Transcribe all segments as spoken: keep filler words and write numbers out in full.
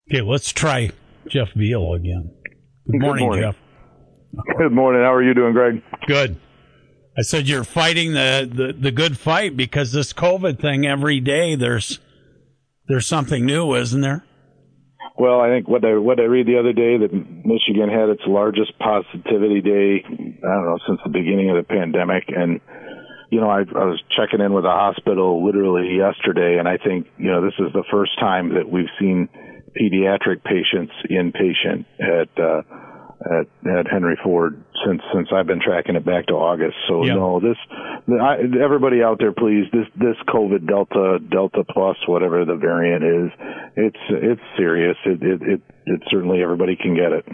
Okay, let's try Jeff Beal again. Good morning, Good morning, Jeff. Good morning. How are you doing, Greg? Good. I said you're fighting the, the, the good fight because this COVID thing, every day there's there's something new, isn't there? Well, I think what I what I read the other day that Michigan had its largest positivity day, I don't know, since the beginning of the pandemic. And, you know, I, I was checking in with the hospital literally yesterday, and I think, you know, this is the first time that we've seen pediatric patients inpatient at uh, at at Henry Ford since since I've been tracking it back to August. So yeah. no, this I, everybody out there, please, this this COVID Delta Delta Plus, whatever the variant is, it's it's serious. It it it, it certainly everybody can get it.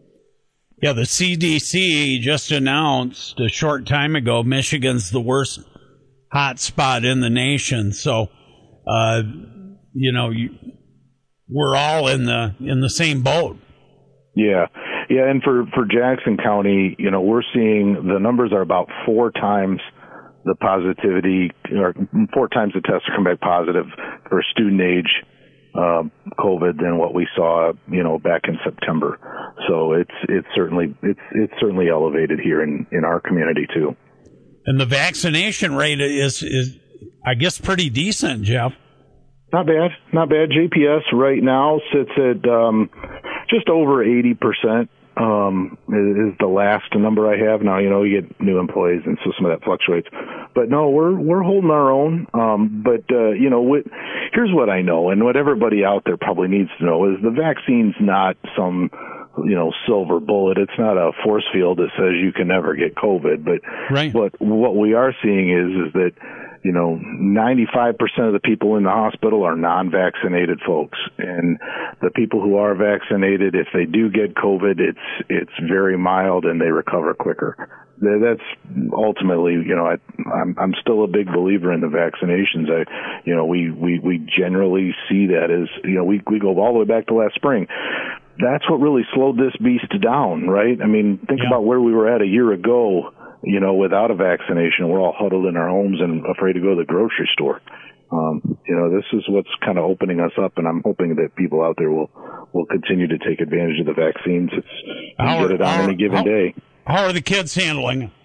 Yeah, the C D C just announced a short time ago Michigan's the worst hot spot in the nation. So, uh, you know, you, we're all in the in the same boat. Yeah. Yeah, and for, for Jackson County, you know, we're seeing the numbers are about four times the positivity, or four times the tests come back positive for student age uh, COVID than what we saw, you know, back in September. So it's it's certainly it's it's certainly elevated here in, in our community too. And the vaccination rate is is I guess pretty decent, Jeff. Not bad, not bad. J P S right now sits at um, just over eighty percent. Um, is the last number I have. Now, you know, you get new employees and so some of that fluctuates, but no, we're, we're holding our own. Um, but, uh, you know, what, here's what I know, and what everybody out there probably needs to know is the vaccine's not some, you know, silver bullet. It's not a force field that says you can never get COVID, but, right. but what we are seeing is, is that, you know, ninety-five percent of the people in the hospital are non-vaccinated folks. And the people who are vaccinated, if they do get COVID, it's, it's very mild and they recover quicker. That's ultimately, you know, I, I'm, I'm still a big believer in the vaccinations. I, you know, we, we, we generally see that as, you know, we, we go all the way back to last spring. That's what really slowed this beast down, right? I mean, think yeah. about where we were at a year ago. You know, without a vaccination, we're all huddled in our homes and afraid to go to the grocery store. Um, you know, this is what's kind of opening us up, and I'm hoping that people out there will, will continue to take advantage of the vaccines. It's, and get it on how, any given how, day. How are the kids handling it?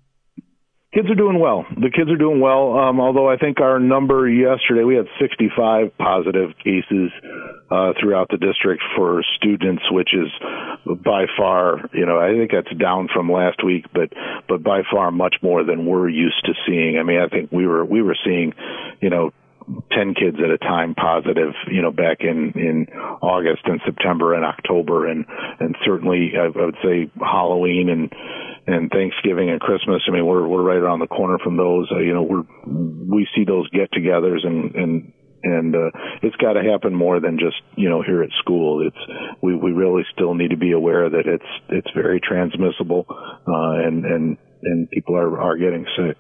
Kids are doing well. The kids are doing well, um, although I think our number yesterday, we had sixty-five positive cases uh, throughout the district for students, which is by far, you know, I think that's down from last week, but but by far much more than we're used to seeing. I mean, I think we were we were seeing, you know, ten kids at a time positive, you know, back in, in August and September and October, and, and certainly I, I would say Halloween and, and Thanksgiving and Christmas. I mean, we're, we're right around the corner from those. Uh, you know, we're, we see those get-togethers and, and, and, uh, it's got to happen more than just, you know, here at school. It's, we, we really still need to be aware that it's, it's very transmissible, uh, and, and, and people are, are getting sick.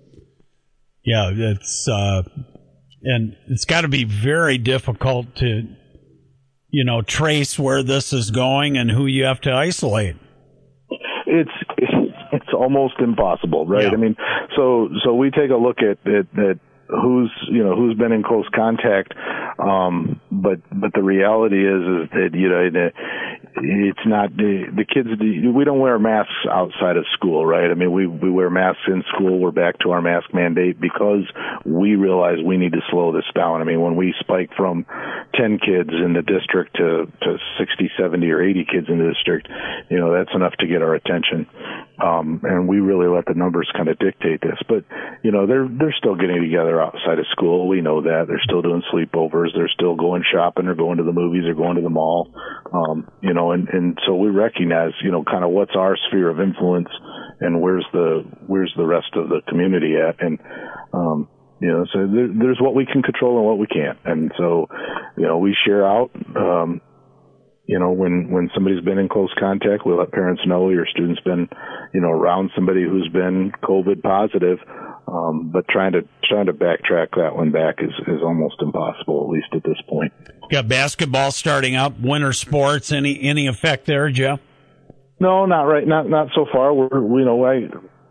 Yeah, it's, uh, and it's got to be very difficult to, you know, trace where this is going and who you have to isolate. It's it's almost impossible, right? Yeah. I mean, so so we take a look at, at at who's you know who's been in close contact, um, but but the reality is is that you know it's not the, the kids. We don't wear masks outside of school, right? I mean, we we wear masks in school. We're back to our mask mandate because we realize we need to slow this down. I mean, when we spike from ten kids in the district to to sixty, seventy, or eighty kids in the district, you know, that's enough to get our attention. Um, and we really let the numbers kind of dictate this. But, you know, they're they're still getting together outside of school. We know that. They're still doing sleepovers. They're still going shopping or going to the movies or going to the mall. Um, you know, and, and so we recognize, you know, kind of what's our sphere of influence and where's the where's the rest of the community at. And, um, you know, so there, there's what we can control and what we can't. And so, you know, we share out. Um, You know, when, when somebody's been in close contact, we let parents know your student's been, you know, around somebody who's been COVID positive. Um, but trying to, trying to backtrack that one back is, is almost impossible, at least at this point. Got basketball starting up, winter sports. Any, any effect there, Jeff? No, not right. Not, not so far. We're, you know, I,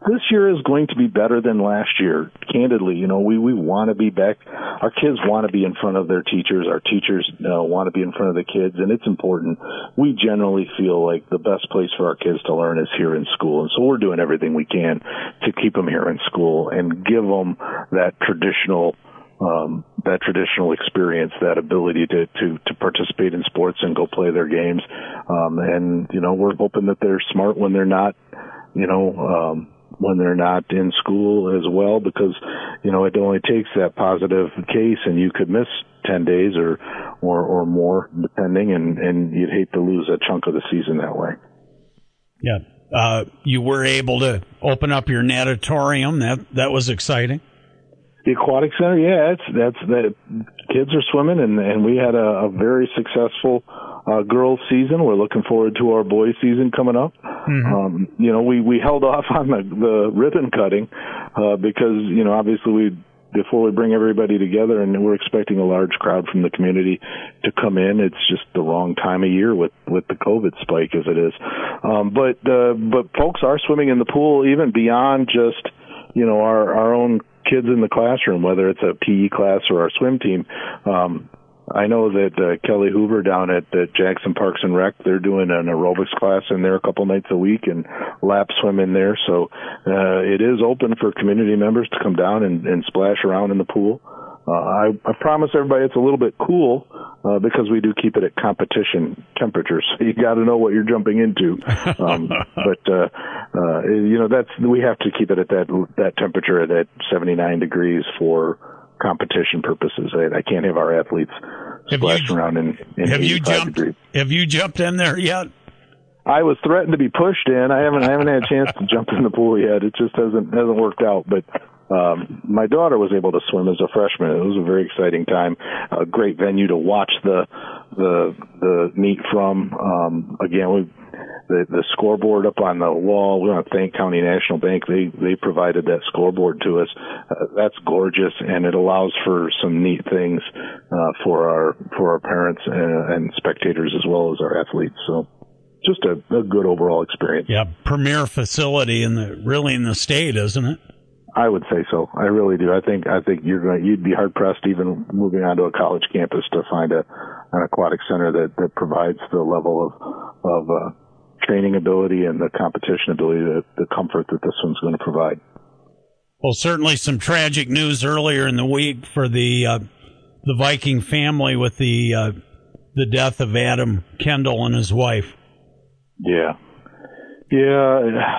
this year is going to be better than last year. Candidly, you know, we, we want to be back. Our kids want to be in front of their teachers. Our teachers uh, want to be in front of the kids, and it's important. We generally feel like the best place for our kids to learn is here in school, and so we're doing everything we can to keep them here in school and give them that traditional Um, that traditional experience, that ability to, to, to participate in sports and go play their games. Um, and, you know, we're hoping that they're smart when they're not, you know, um, when they're not in school as well, because, you know, it only takes that positive case and you could miss ten days or, or, or more depending, and, and you'd hate to lose a chunk of the season that way. Yeah. Uh, you were able to open up your natatorium. That, that was exciting. The aquatic center, yeah, it's that's the kids are swimming, and and we had a, a very successful uh, girls season. We're looking forward to our boys season coming up. Mm-hmm. Um, you know, we we held off on the the ribbon cutting uh, because you know obviously we before we bring everybody together, and we're expecting a large crowd from the community to come in. It's just the wrong time of year with with the COVID spike as it is. Um, but uh, but folks are swimming in the pool even beyond just you know our our own kids in the classroom, whether it's a P E class or our swim team. Um, I know that uh, Kelly Hoover down at, at Jackson Parks and Rec, they're doing an aerobics class in there a couple nights a week and lap swim in there. So uh, it is open for community members to come down and, and splash around in the pool. Uh, I, I promise everybody it's a little bit cool uh, because we do keep it at competition temperatures. So you got to know what you're jumping into. Um, but uh, uh, you know that's we have to keep it at that that temperature at, at seventy-nine degrees for competition purposes. I, I can't have our athletes splashing around in, in have you jumped? Degrees. Have you jumped in there yet? I was threatened to be pushed in. I haven't I haven't had a chance to jump in the pool yet. It just hasn't hasn't worked out, but. Um, my daughter was able to swim as a freshman. It was a very exciting time. A great venue to watch the the the meet from. Um, again, we the the scoreboard up on the wall. We want to thank County National Bank. They they provided that scoreboard to us. Uh, that's gorgeous, and it allows for some neat things uh, for our for our parents and, and spectators as well as our athletes. So. Just a, a good overall experience. Yeah, premier facility in the really in the state, isn't it? I would say so. I really do. I think I think you're going. You'd be hard pressed even moving onto a college campus to find a an aquatic center that, that provides the level of of uh, training ability and the competition ability, the, the comfort that this one's going to provide. Well, certainly some tragic news earlier in the week for the uh, the Viking family with the uh, the death of Adam Kendall and his wife. Yeah, yeah.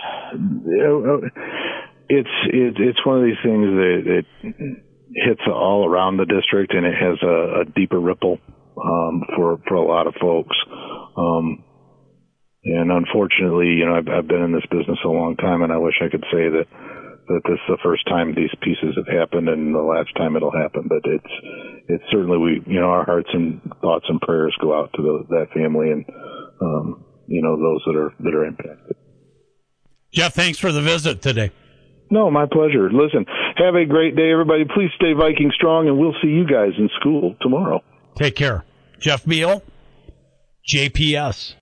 It's it, it's one of these things that it hits all around the district, and it has a, a deeper ripple um, for for a lot of folks. Um, and unfortunately, you know, I've, I've been in this business a long time, and I wish I could say that that this is the first time these pieces have happened, and the last time it'll happen. But it's it's certainly we you know our hearts and thoughts and prayers go out to the, that family and um, you know those that are that are impacted. Jeff, thanks for the visit today. No, my pleasure. Listen, have a great day, everybody. Please stay Viking strong, and we'll see you guys in school tomorrow. Take care. Jeff Beal, J P S.